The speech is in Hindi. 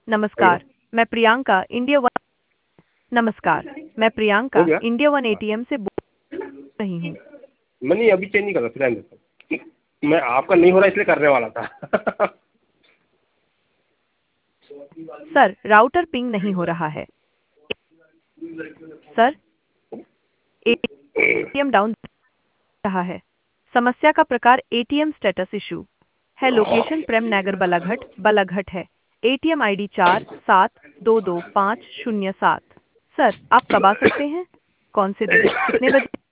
हेलो। नमस्कार, मैं प्रियंका इंडिया वन नमस्कार, मैं हो प्रियंका गया। इंडिया वन एटीएम से बोल रही हूँ। मैं नहीं, अभी चेंज नहीं कर रहा, फिर रहने दो। मैं आपका नहीं हो रहा इसलिए करने वाला था। सर, राउटर पिंग नहीं हो रहा है। सर, एटीएम डाउन रहा है। समस्या का प्रकार एटीएम स्टेटस इशू है। लोकेशन प्रेम नगर बालाघाट है। ATM ID 47225007। सर, आप कब आ सकते हैं? कौन से दिन? कितने बजे?